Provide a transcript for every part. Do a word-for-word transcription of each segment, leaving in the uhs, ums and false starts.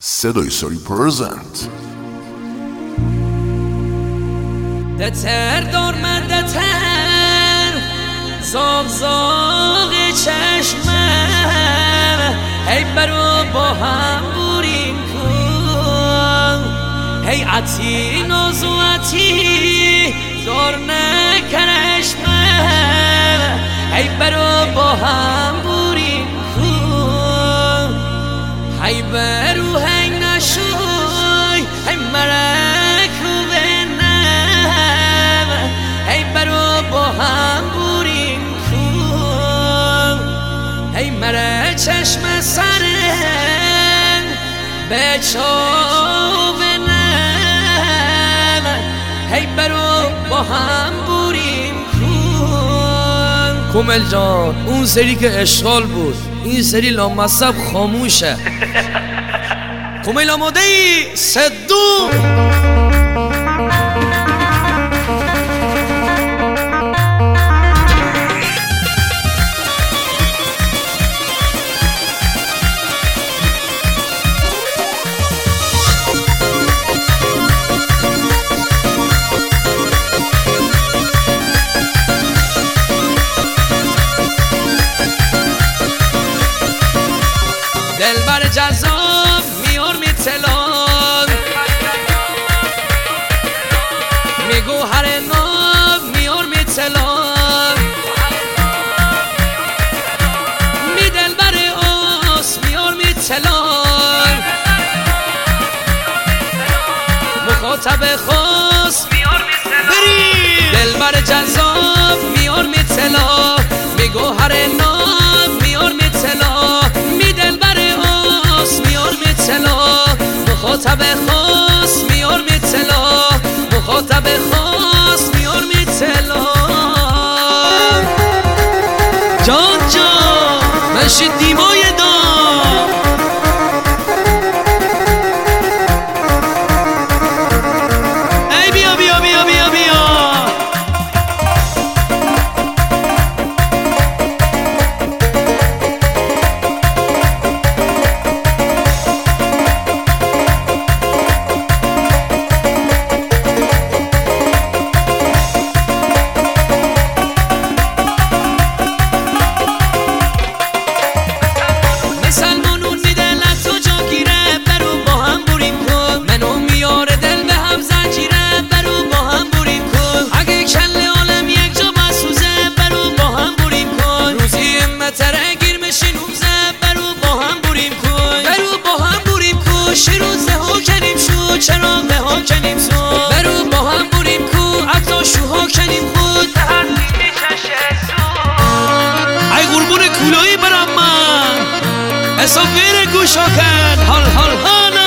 صدای ساری پرزنت دتر دارمد دتر زاغ زاغ چشمم هی برو با هم بوریم کن هی عطی نازوعتی دار نکرشمم هی برو با هم بوریم کن هی برو هنگ نشوی هی مرک رو بنم هی برو با هم بوریم کن هی مره چشم سرن به چاو بنم هی برو با هم بوریم کن. کمل جان اون سری که اشغال بود این سری لامصب خاموشه. کمل آماده ای؟ صدو دلبر جذاب میار میتلان میگو هر ناب میار میتلان می دلبر آس میار میتلان مخاطب خاص میار میتلان دلبر جذاب میار میتلان میگو هر ناب میار میتلان می دلبر میار میتلا مخاطب خاص میار میتلا مخاطب خاص میار میتلا جان جان مشید دیمای دام ای بیا بیا بیا بیا بیا چراغ ها کنیم سو برو با هم بوریم کو عطا شوها کنیم خود ای قربون کولایی برم من حساب غیر گوشا کن حال حال هانا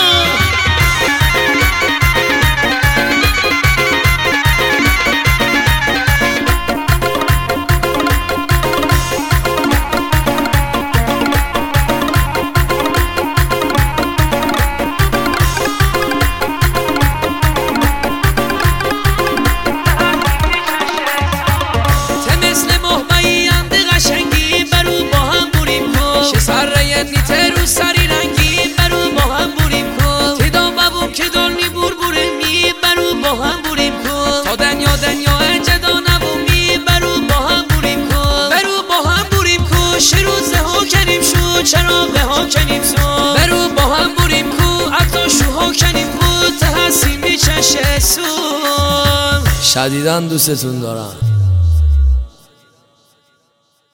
نیته رو سری رنگی برو با هم بوریم کن تیدا بابم که دارنی بور بوره می برو با هم بوریم کن تا دنیا دنیا جدا نبومی برو با هم بوریم کن برو با هم بوریم کن شروزه ها کنیم شو چراغه ها کنیم سو برو با هم بوریم کن عطا شوها کنیم خود تحسین میچشه سو شدیداً دوستتون دارم.